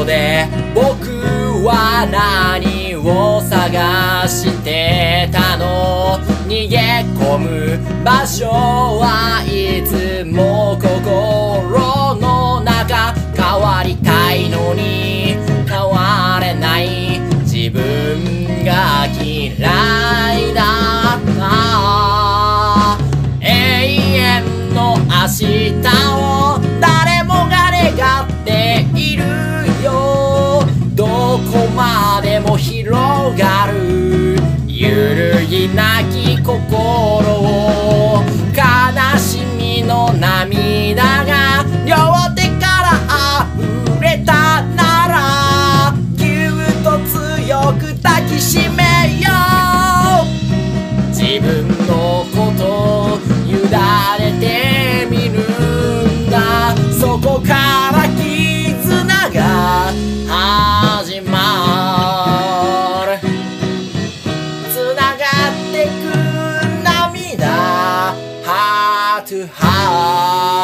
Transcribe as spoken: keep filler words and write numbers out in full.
こで僕は何を探してたの？逃げ込む場所はいつも心の中。変わりたいのに変われない自分が嫌いだった。永遠の明日を誰もが願っているよ。どこまでも広がる揺るぎなき心を。悲しみの涙が両手から溢れたならぎゅっと強く抱きしめよう。自分のこと委ねてみるんだ。そこから絆が始まる。つながってく涙ハートゥハート